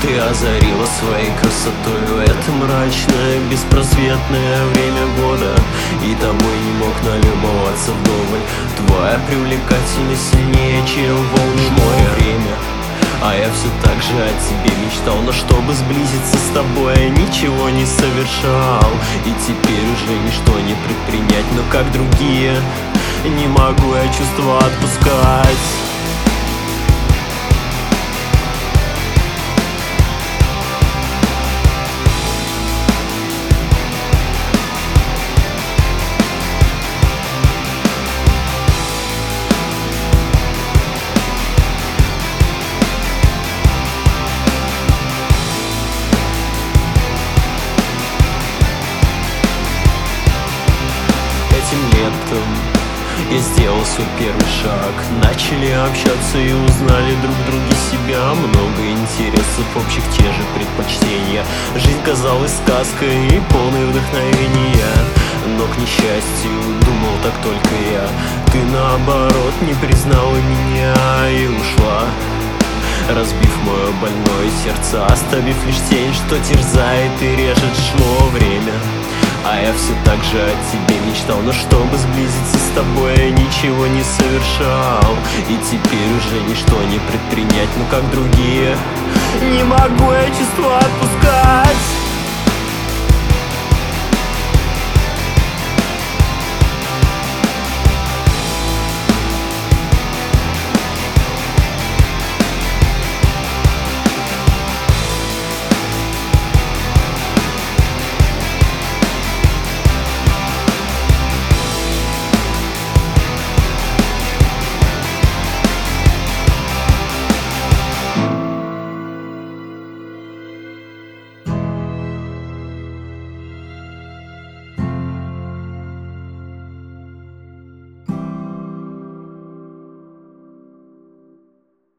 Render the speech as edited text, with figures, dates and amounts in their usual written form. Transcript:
Ты озарила своей красотой это мрачное, беспросветное время года, и тобой не мог налюбоваться вдоволь. Твоя привлекательность сильнее, чем волны моря. Время, а я все так же о тебе мечтал, но чтобы сблизиться с тобой я ничего не совершал. И теперь уже ничто не предпринять, но как другие не могу я чувства отпускать. Этим летом я сделал свой первый шаг. Начали общаться и узнали друг в друге себя. Много интересов общих, те же предпочтения. Жизнь казалась сказкой и полной вдохновения. Но, к несчастью, думал так только я. Ты, наоборот, не признала меня и ушла, разбив мое больное сердце, оставив лишь тень, что терзает и режет шло время. А я все так же о тебе мечтал, но чтобы сблизиться с тобой я ничего не совершал. И теперь уже ничто не предпринять, но как другие не могу я чувства